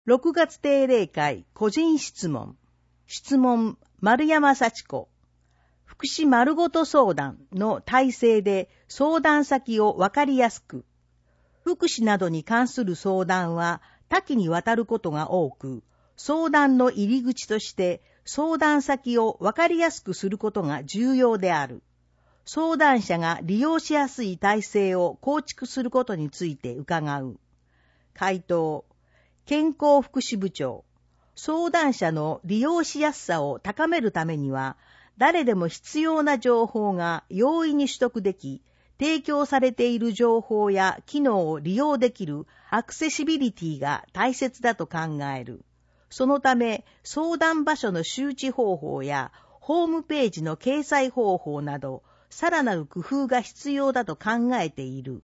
6月定例会個人質問。質問、丸山幸子。福祉丸ごと相談の体制で相談先をわかりやすく。福祉などに関する相談は多岐にわたることが多く、相談の入り口として相談先をわかりやすくすることが重要である。相談者が利用しやすい体制を構築することについて伺う。回答。健康福祉部長。相談者の利用しやすさを高めるためには、誰でも必要な情報が容易に取得でき、提供されている情報や機能を利用できるアクセシビリティが大切だと考える。そのため、相談場所の周知方法やホームページの掲載方法など、さらなる工夫が必要だと考えている。